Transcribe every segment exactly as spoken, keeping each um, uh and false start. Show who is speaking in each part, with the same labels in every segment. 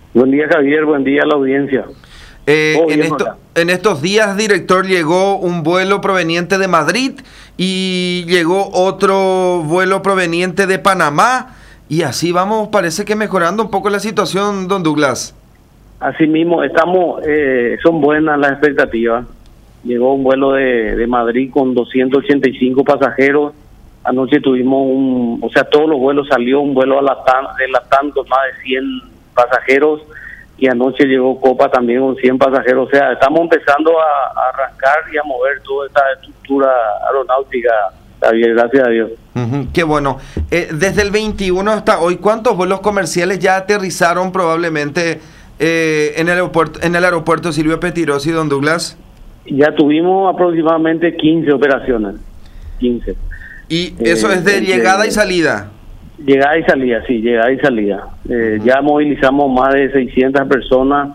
Speaker 1: Buen día, Javier, buen día a la audiencia.
Speaker 2: Eh,
Speaker 1: Oh,
Speaker 2: en,
Speaker 1: bien,
Speaker 2: esto,
Speaker 1: acá.
Speaker 2: en estos días, director, llegó un vuelo proveniente de Madrid y llegó otro vuelo proveniente de Panamá. Y así vamos, parece que mejorando un poco la situación, don Douglas.
Speaker 1: Así mismo, estamos, eh, son buenas las expectativas. Llegó un vuelo de, de Madrid con doscientos ochenta y cinco pasajeros. Anoche tuvimos un, o sea, todos los vuelos salió un vuelo a Latam, de Latam con más de cien pasajeros. Y anoche llegó Copa también con cien pasajeros. O sea, estamos empezando a, a arrancar y a mover toda esta estructura aeronáutica, Javier, gracias a Dios.
Speaker 2: Ujú, qué bueno. Eh, desde el veintiuno hasta hoy, ¿cuántos vuelos comerciales ya aterrizaron probablemente eh, en el aeropuerto, en el aeropuerto Silvio Pettirossi, don Douglas?
Speaker 1: Ya tuvimos aproximadamente quince operaciones. quince.
Speaker 2: Y eso
Speaker 1: Eh,
Speaker 2: es de
Speaker 1: eh,
Speaker 2: llegada
Speaker 1: eh,
Speaker 2: y salida.
Speaker 1: Llegada y salida, sí, llegada y salida. Eh,
Speaker 2: Uh-huh.
Speaker 1: Ya movilizamos más de seiscientas personas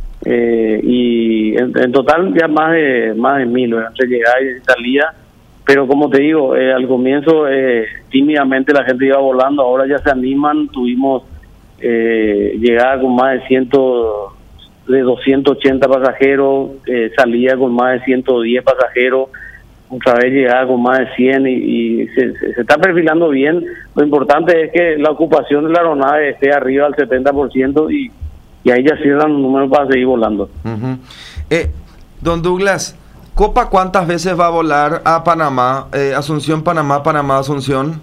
Speaker 1: eh, y en, en total ya más de más de mil, ¿verdad? Entre llegada y salida. Pero como te digo, eh, al comienzo eh, tímidamente la gente iba volando, ahora ya se animan. Tuvimos eh, llegada con más de ciento, de doscientos ochenta pasajeros, eh, salida con más de ciento diez pasajeros. Otra vez llegada con más de cien y, y se, se, se está perfilando bien. Lo importante es que la ocupación de la aeronave esté arriba del setenta por ciento y, y ahí ya cierran los números para seguir volando.
Speaker 2: Uh-huh. eh, don Douglas, ¿Copa cuántas veces va a volar a Panamá? Eh, Asunción, Panamá, Panamá, Asunción.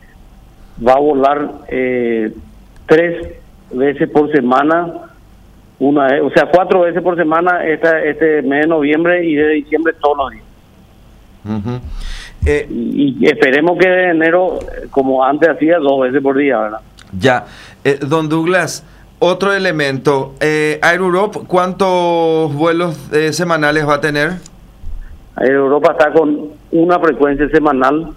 Speaker 1: Va a volar eh, tres veces por semana, una vez, o sea, cuatro veces por semana esta, este mes de noviembre y de diciembre todos los días.
Speaker 2: Uh-huh. eh,
Speaker 1: Y, y esperemos que de enero, como antes hacía, dos veces por día, ¿verdad?
Speaker 2: ya, eh, don Douglas, otro elemento, eh, Air Europe, ¿cuántos vuelos eh, semanales va a tener?
Speaker 1: Air Europa está con una frecuencia semanal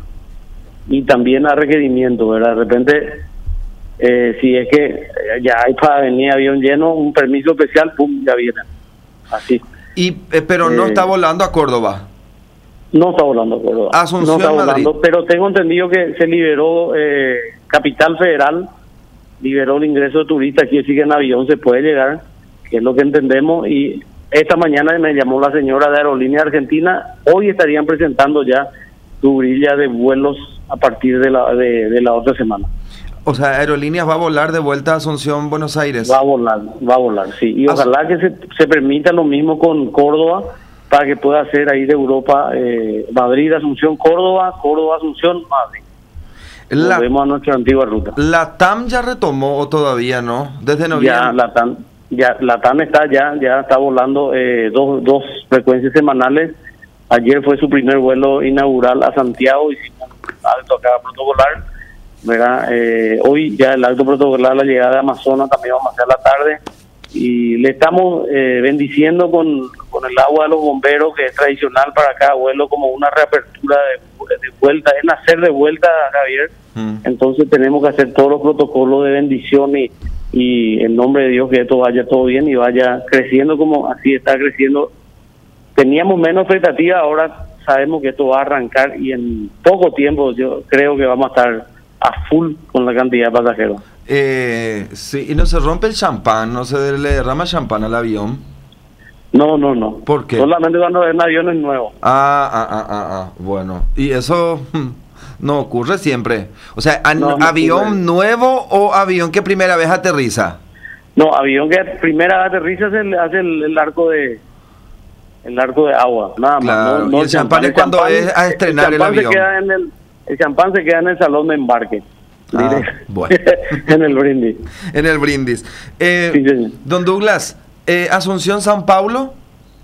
Speaker 1: y también a requerimiento, ¿verdad? De repente, eh, si es que eh, ya hay para venir avión lleno, un permiso especial, pum, ya viene. Así.
Speaker 2: Y, eh, pero no
Speaker 1: Eh,
Speaker 2: está volando a Córdoba.
Speaker 1: No está volando, Córdoba.
Speaker 2: Asunción,
Speaker 1: no está volando,
Speaker 2: Madrid.
Speaker 1: pero tengo entendido que se liberó eh, Capital Federal, liberó el ingreso de turistas, aquí sí que en avión se puede llegar, que es lo que entendemos, y esta mañana me llamó la señora de Aerolínea Argentina, hoy estarían presentando ya su grilla de vuelos a partir de la, de, de la otra semana.
Speaker 2: O sea, Aerolíneas va a volar de vuelta a Asunción, Buenos Aires.
Speaker 1: Va a volar, va a volar, sí, y
Speaker 2: As-
Speaker 1: ojalá que se, se permita lo mismo con Córdoba, para que pueda hacer ahí de Europa, eh, Madrid, Asunción, Córdoba, Córdoba, Asunción, Madrid.
Speaker 2: La,
Speaker 1: Volvemos a nuestra antigua ruta.
Speaker 2: ¿La T A M ya retomó o todavía no? Desde noviembre.
Speaker 1: Ya la TAM, ya la TAM está ya, ya está volando eh, dos, dos frecuencias semanales. Ayer fue su primer vuelo inaugural a Santiago, hicimos un alto acá protocolar, ¿verdad? Eh, hoy ya el alto protocolar, la llegada de Amazonas también vamos a hacer a la tarde y le estamos eh, bendiciendo con, con el agua de los bomberos, que es tradicional para cada vuelo, como una reapertura de, de vuelta, es nacer de vuelta, Javier.
Speaker 2: Mm.
Speaker 1: Entonces tenemos que hacer todos los protocolos de bendición y, y en nombre de Dios que esto vaya todo bien y vaya creciendo como así está creciendo. Teníamos menos expectativa, ahora sabemos que esto va a arrancar y en poco tiempo yo creo que vamos a estar a full con la cantidad de pasajeros.
Speaker 2: Eh, sí, y no se rompe el champán, no se le derrama champán al avión.
Speaker 1: No, no, no.
Speaker 2: ¿Por qué?
Speaker 1: Solamente cuando ven aviones nuevos.
Speaker 2: Ah, ah, ah, ah, ah, bueno. Y eso hmm, no ocurre siempre. O sea, an-
Speaker 1: No, no
Speaker 2: ¿avión
Speaker 1: ocurre.
Speaker 2: nuevo o avión que primera vez aterriza?
Speaker 1: No, avión que primera aterriza se le hace el, el arco de el arco de agua, nada más.
Speaker 2: Claro,
Speaker 1: No, no
Speaker 2: y el champán es cuando es a estrenar el
Speaker 1: champán
Speaker 2: avión.
Speaker 1: Se queda en el, el champán se queda en el salón de embarque.
Speaker 2: Ah,
Speaker 1: Directo.
Speaker 2: bueno.
Speaker 1: En el brindis.
Speaker 2: En el brindis. Eh,
Speaker 1: Sí, señor.
Speaker 2: don Douglas, eh, Asunción, San Paulo.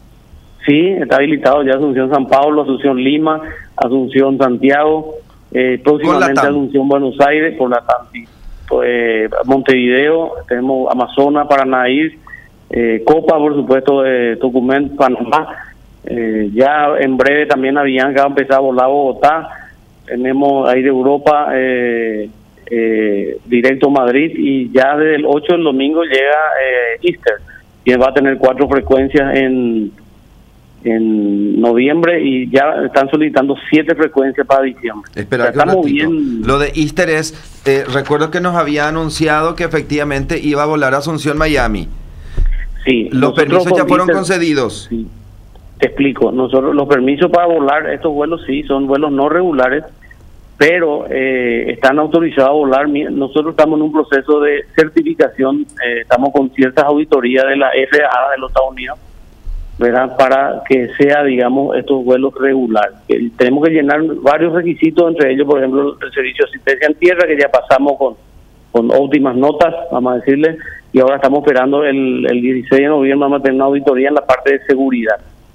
Speaker 1: Sí, está habilitado ya Asunción San Pablo, Asunción Lima, Asunción Santiago, eh, próximamente
Speaker 2: TAM.
Speaker 1: Asunción Buenos Aires, por la TAM, sí. Pues, Montevideo, tenemos Amazonas, Paranaír, eh, Copa, por supuesto, eh, Tucumán, Panamá. Eh, ya en breve también Avianca va a empezar a volar a Bogotá. Tenemos ahí de Europa eh, eh, directo a Madrid y ya desde el ocho del domingo llega eh, Easter, que va a tener cuatro frecuencias en en noviembre y ya están solicitando siete frecuencias para diciembre.
Speaker 2: Espera,
Speaker 1: o sea,
Speaker 2: que un
Speaker 1: estamos
Speaker 2: ratito.
Speaker 1: bien.
Speaker 2: Lo de Easter es, eh, recuerdo que nos había anunciado que efectivamente iba a volar Asunción Miami.
Speaker 1: Sí,
Speaker 2: Los permisos ya fueron
Speaker 1: Easter,
Speaker 2: concedidos.
Speaker 1: Sí. Te explico, nosotros los permisos para volar estos vuelos sí son vuelos no regulares, pero eh, están autorizados a volar. Nosotros estamos en un proceso de certificación, eh, estamos con ciertas auditorías de la F A A de los Estados Unidos, ¿verdad? Para que sea, digamos, estos vuelos regulares. Eh, tenemos que llenar varios requisitos, entre ellos, por ejemplo, el servicio de asistencia en tierra, que ya pasamos con, con óptimas notas, vamos a decirle, y ahora estamos esperando el, el dieciséis de noviembre, vamos a tener una auditoría en la parte de seguridad.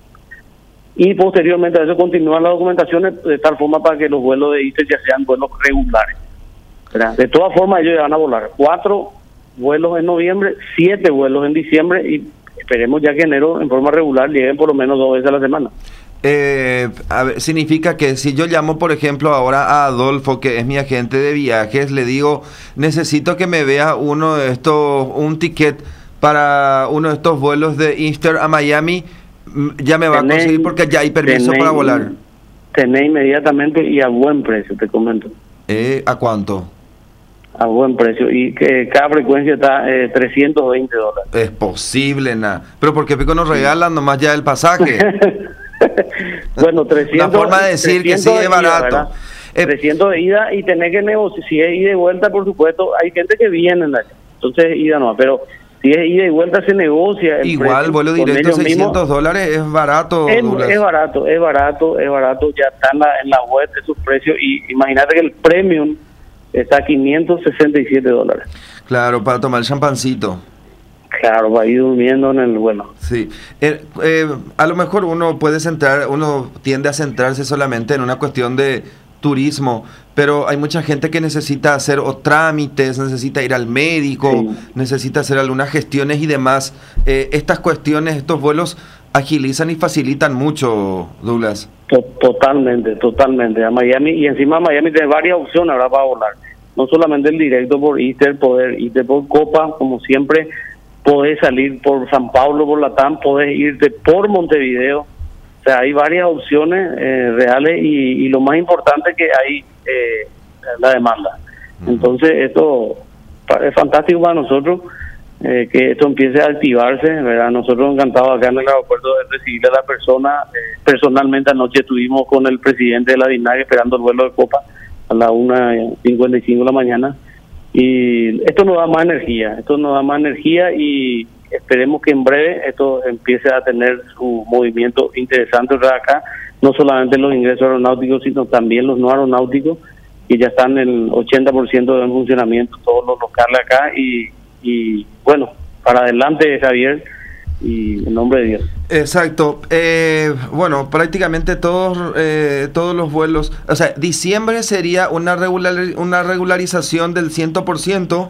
Speaker 1: Y posteriormente a eso continúan las documentaciones de tal forma para que los vuelos de Easter ya sean vuelos regulares, ¿verdad? De todas formas, ellos ya van a volar cuatro vuelos en noviembre, siete vuelos en diciembre y esperemos ya que enero en forma regular lleguen por lo menos dos veces a la semana.
Speaker 2: Eh, a ver, significa que si yo llamo, por ejemplo, ahora a Adolfo, que es mi agente de viajes, le digo, necesito que me vea uno de estos, un ticket para uno de estos vuelos de Easter a Miami, ya me va tené, a conseguir porque ya hay permiso tené, para volar.
Speaker 1: Tené inmediatamente y a buen precio, te comento.
Speaker 2: Eh, ¿A cuánto?
Speaker 1: A buen precio, y que cada frecuencia está eh, trescientos veinte dólares.
Speaker 2: Es posible, nada. Pero ¿por qué pico nos regalan nomás ya el pasaje?
Speaker 1: Bueno, trescientos.
Speaker 2: Una forma de decir que sí es barato.
Speaker 1: Ida, eh, trescientos de ida y tener que negociar. Si es ida y vuelta, por supuesto, hay gente que viene, entonces ida no, pero si es ida y vuelta se negocia.
Speaker 2: Igual, vuelo directo seiscientos dólares es barato.
Speaker 1: Es, es barato, es barato, es barato, ya está en la, en la web de sus precios y imagínate que el premium está a quinientos sesenta y siete dólares.
Speaker 2: Claro, para tomar el champancito.
Speaker 1: Claro, va a ir durmiendo en el vuelo.
Speaker 2: Sí, eh, eh, a lo mejor uno puede centrar, uno tiende a centrarse solamente en una cuestión de turismo, pero hay mucha gente que necesita hacer o trámites, necesita ir al médico, sí. necesita hacer algunas gestiones y demás. Eh, estas cuestiones, estos vuelos agilizan y facilitan mucho, Douglas.
Speaker 1: Totalmente, totalmente. A Miami, y encima Miami tiene varias opciones ahora para volar. No solamente el directo por Easter, poder irte por Copa, como siempre, podés salir por San Pablo, por Latam, podés irte por Montevideo. O sea, hay varias opciones eh, reales y, y lo más importante es que hay eh, la demanda. Uh-huh. Entonces, esto es fantástico para nosotros, eh, que esto empiece a activarse, ¿verdad? Nosotros encantados acá en el aeropuerto de recibir a la persona. Eh, personalmente anoche estuvimos con el presidente de la DINAC esperando el vuelo de Copa a las una cincuenta y cinco de la mañana. Y esto nos da más energía, esto nos da más energía y esperemos que en breve esto empiece a tener su movimiento interesante acá, no solamente los ingresos aeronáuticos, sino también los no aeronáuticos, que ya están en el ochenta por ciento de funcionamiento, todos los locales acá, y, y bueno, para adelante, Javier, y en nombre de Dios.
Speaker 2: Exacto. Eh, bueno, prácticamente todos eh, todos los vuelos, o sea, diciembre sería una regular, una regularización del cien por ciento.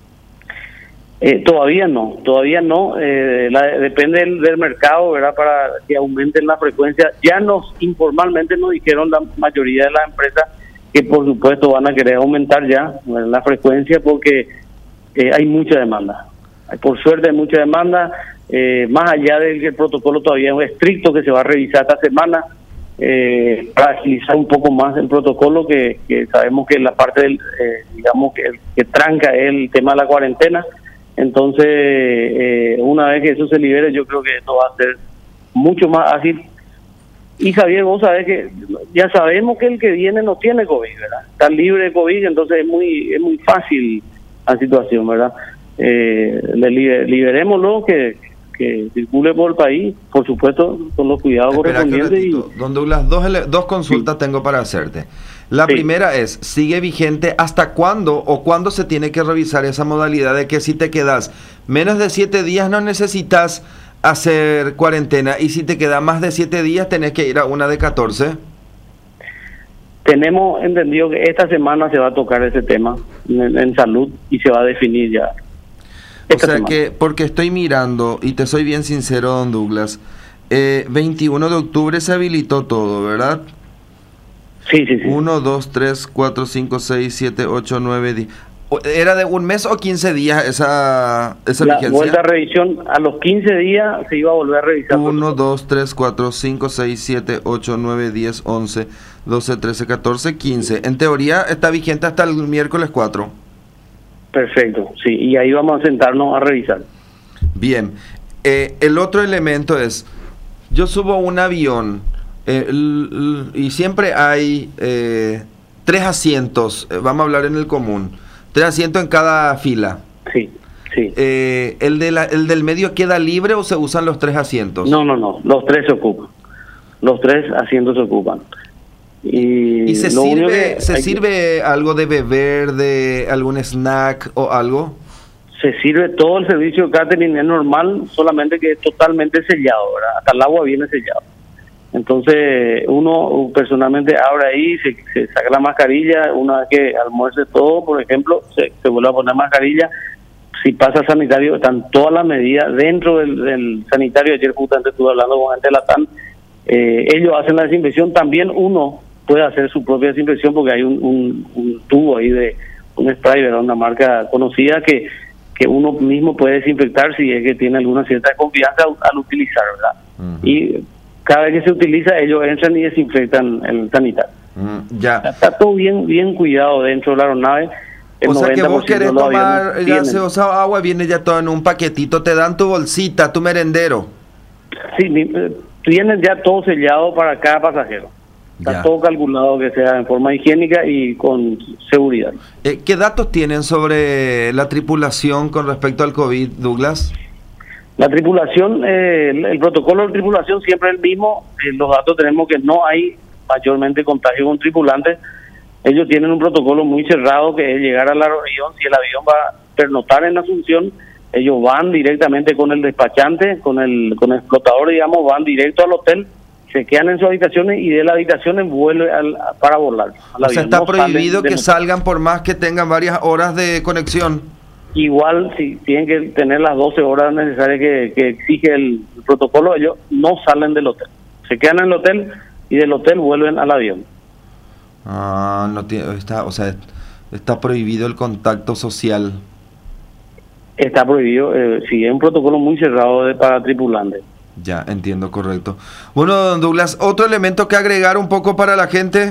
Speaker 1: Eh, todavía no, todavía no, eh, la, depende del, del mercado, ¿verdad? Para que aumenten la frecuencia. Ya nos, informalmente nos dijeron la mayoría de las empresas que por supuesto van a querer aumentar ya, ¿verdad?, la frecuencia porque eh, hay mucha demanda. Por suerte hay mucha demanda. Eh, más allá del que el protocolo todavía es estricto, que se va a revisar esta semana, eh, para agilizar un poco más el protocolo, que, que sabemos que la parte del, eh, digamos, que, que tranca es el tema de la cuarentena. Entonces, eh, una vez que eso se libere, yo creo que esto va a ser mucho más ágil. Y Javier, vos sabés que ya sabemos que el que viene no tiene COVID, ¿verdad? Está libre de COVID, entonces es muy, es muy fácil la situación, ¿verdad? Eh, le liber, liberémoslo, que que circule por el país, por supuesto, con los cuidados
Speaker 2: Espera
Speaker 1: correspondientes. Y...
Speaker 2: Don Douglas, dos, dos consultas sí. tengo para hacerte. La sí. primera es, ¿sigue vigente hasta cuándo o cuándo se tiene que revisar esa modalidad de que si te quedas menos de siete días no necesitas hacer cuarentena y si te queda más de siete días tenés que ir a una de catorce?
Speaker 1: Tenemos entendido que esta semana se va a tocar ese tema en, en salud y se va a definir ya.
Speaker 2: O sea que, porque estoy mirando, y te soy bien sincero, don Douglas, eh, veintiuno de octubre se habilitó todo, ¿verdad?
Speaker 1: Sí, sí, sí.
Speaker 2: uno, dos, tres, cuatro, cinco, seis, siete, ocho, nueve, diez. ¿Era de un mes o quince días esa, esa
Speaker 1: La
Speaker 2: vigencia?
Speaker 1: vuelta a revisión, a los quince días se iba a volver a revisar.
Speaker 2: uno, dos, tres, cuatro, cinco, seis, siete, ocho, nueve, diez, once, doce, trece, catorce, quince. En teoría está vigente hasta el miércoles cuatro.
Speaker 1: Perfecto, sí, y ahí vamos a sentarnos a revisar.
Speaker 2: Bien. Eh, el otro elemento es, yo subo un avión eh, l- l- y siempre hay eh, tres asientos, eh, vamos a hablar en el común, tres asientos en cada fila.
Speaker 1: Sí, sí.
Speaker 2: Eh, ¿el, de la, ¿El del medio queda libre o se usan los tres asientos?
Speaker 1: No, no, no, los tres se ocupan. Los tres asientos se ocupan. Y,
Speaker 2: ¿Y se
Speaker 1: lo único
Speaker 2: sirve,
Speaker 1: que
Speaker 2: se
Speaker 1: hay que-
Speaker 2: sirve algo de beber, de algún snack o algo?
Speaker 1: se sirve todo el servicio de catering, es normal, solamente que es totalmente sellado, ¿verdad? Hasta el agua viene sellado. Entonces, uno personalmente abre ahí, se, se saca la mascarilla, una vez que almuerce todo, por ejemplo, se, se vuelve a poner mascarilla. Si pasa sanitario, están todas las medidas dentro del, del sanitario. Ayer justamente estuve hablando con gente de la T A N, eh, ellos hacen la desinfección, también uno puede hacer su propia desinfección porque hay un, un, un tubo ahí de un spray, ¿verdad? Una marca conocida que que uno mismo puede desinfectar si es que tiene alguna cierta confianza al, al utilizar, ¿verdad? Uh-huh. Y cada vez que se utiliza, ellos entran y desinfectan el sanitario.
Speaker 2: Uh-huh. Ya.
Speaker 1: Está todo bien bien cuidado dentro de la aeronave.
Speaker 2: El o sea que vos querés tomar gaseosa o agua, viene ya todo en un paquetito, te dan tu bolsita, tu merendero.
Speaker 1: Sí, tienen ya todo sellado para cada pasajero. Está ya todo calculado que sea en forma higiénica y con seguridad.
Speaker 2: Eh, ¿Qué datos tienen sobre la tripulación con respecto al COVID, Douglas?
Speaker 1: La tripulación, eh, el, el protocolo de tripulación siempre es el mismo. Eh, los datos tenemos que no hay mayormente contagio con tripulantes. Ellos tienen un protocolo muy cerrado que es llegar al avión. Si el avión va a pernoctar en Asunción, ellos van directamente con el despachante, con el, con el explotador, digamos, van directo al hotel, se quedan en sus habitaciones y de las habitaciones vuelve al, para volar.
Speaker 2: O sea, está no prohibido que salgan por más que tengan varias horas de conexión.
Speaker 1: Igual, si tienen que tener las doce horas necesarias que, que exige el, el protocolo, ellos no salen del hotel. Se quedan en el hotel y del hotel vuelven al avión.
Speaker 2: Ah, no tiene, está, o sea, está prohibido el contacto social.
Speaker 1: Está prohibido, eh, sí, es un protocolo muy cerrado de, para tripulantes.
Speaker 2: Ya, entiendo, correcto. Bueno, don Douglas, otro elemento que agregar un poco para la gente.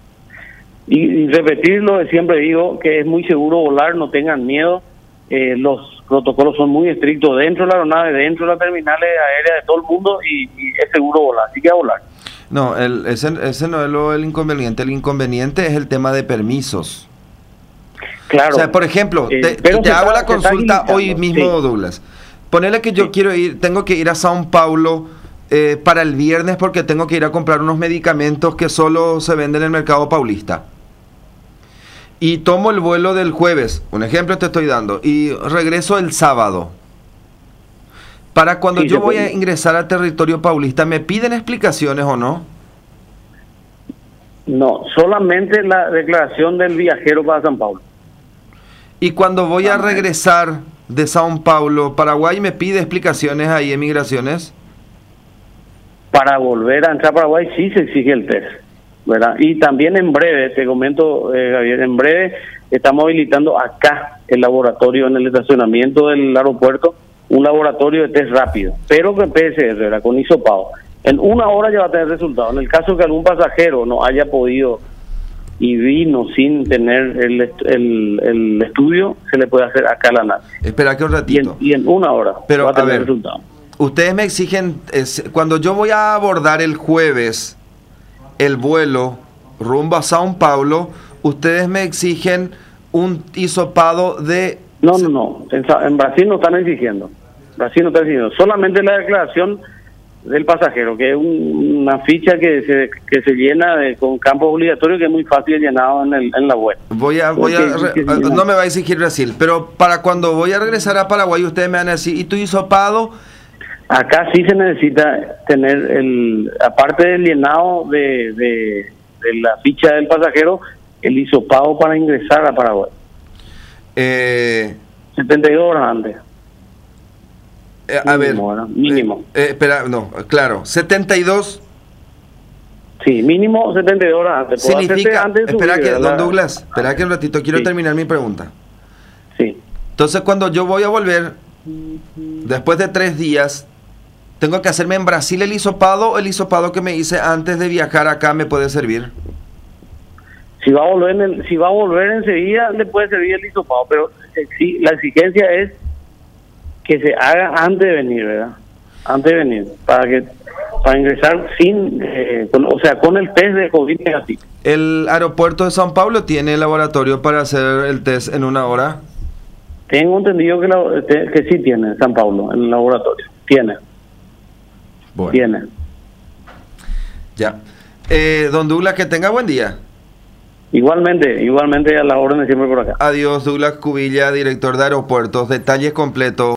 Speaker 1: Y, y repetirlo, siempre digo que es muy seguro volar, no tengan miedo. Eh, los protocolos son muy estrictos dentro de la aeronave, dentro de las terminales aéreas de todo el mundo y, y es seguro volar, así que a volar.
Speaker 2: No, el, ese, ese no es lo, el inconveniente, el inconveniente es el tema de permisos.
Speaker 1: Claro.
Speaker 2: O sea, por ejemplo,
Speaker 1: eh,
Speaker 2: te, te
Speaker 1: está,
Speaker 2: hago la consulta hoy mismo,
Speaker 1: sí.
Speaker 2: Douglas. Ponele que yo sí. quiero ir, tengo que ir a Sao Paulo eh, para el viernes porque tengo que ir a comprar unos medicamentos que solo se venden en el mercado paulista. Y tomo el vuelo del jueves, un ejemplo te estoy dando, y regreso el sábado. Para cuando sí, yo voy puede. a ingresar al territorio paulista, ¿me piden explicaciones o no?
Speaker 1: No, solamente la declaración del viajero para San Paulo.
Speaker 2: Y cuando voy a regresar de Sao Paulo, Paraguay, ¿me pide explicaciones ahí en migraciones?
Speaker 1: Para volver a entrar a Paraguay sí se exige el test, ¿verdad? Y también en breve, te comento, eh, Javier, en breve estamos habilitando acá el laboratorio en el estacionamiento del aeropuerto, un laboratorio de test rápido, pero con P C R, ¿verdad? Con hisopado. En una hora ya va a tener resultado. En el caso que algún pasajero no haya podido y vino sin tener el, el, el estudio, se le puede hacer acá la análisis.
Speaker 2: Espera que un ratito.
Speaker 1: Y en, y en una hora
Speaker 2: pero,
Speaker 1: va a tener
Speaker 2: a ver,
Speaker 1: resultado.
Speaker 2: Ustedes me exigen, es, cuando yo voy a abordar el jueves el vuelo rumbo a Sao Paulo, ustedes me exigen un hisopado de...
Speaker 1: No, no, no. En, en Brasil no están exigiendo. Brasil no está exigiendo. Solamente la declaración del pasajero, que es un, una ficha que se que se llena de, con campos obligatorios, que es muy fácil llenado en, el, en la web.
Speaker 2: Voy a, voy a re, no me va a exigir Brasil, pero para cuando voy a regresar a Paraguay, ustedes me van a decir, ¿y tu hisopado?
Speaker 1: Acá sí se necesita tener, el aparte del llenado de, de, de la ficha del pasajero, el hisopado para ingresar a Paraguay.
Speaker 2: Eh,
Speaker 1: setenta y dos horas antes.
Speaker 2: Eh, a
Speaker 1: mínimo,
Speaker 2: ver,
Speaker 1: ¿no? Mínimo.
Speaker 2: Eh, eh, espera, no, claro, setenta y dos.
Speaker 1: Sí, mínimo setenta y dos horas antes.
Speaker 2: Significa,
Speaker 1: antes
Speaker 2: espera
Speaker 1: subir,
Speaker 2: que,
Speaker 1: ¿verdad?
Speaker 2: don Douglas, espera que un ratito, quiero sí. terminar mi pregunta. Entonces, cuando yo voy a volver, después de tres días, ¿tengo que hacerme en Brasil el hisopado o el hisopado que me hice antes de viajar acá me puede servir?
Speaker 1: Si va a volver, en el, si va a volver enseguida, le puede servir el hisopado, pero sí, la exigencia es que se haga antes de venir, ¿verdad? Antes de venir, para que para ingresar sin, eh, con, o sea, con el test de COVID negativo.
Speaker 2: ¿El aeropuerto de San Pablo tiene laboratorio para hacer el test en una hora?
Speaker 1: Tengo entendido que, la, que sí tiene San Pablo, en el laboratorio. Tiene.
Speaker 2: Bueno.
Speaker 1: Tiene.
Speaker 2: Ya. Eh, don Douglas, que tenga buen día.
Speaker 1: Igualmente, igualmente a la orden de siempre por acá.
Speaker 2: Adiós, Douglas Cubilla, director de aeropuertos. Detalles completos.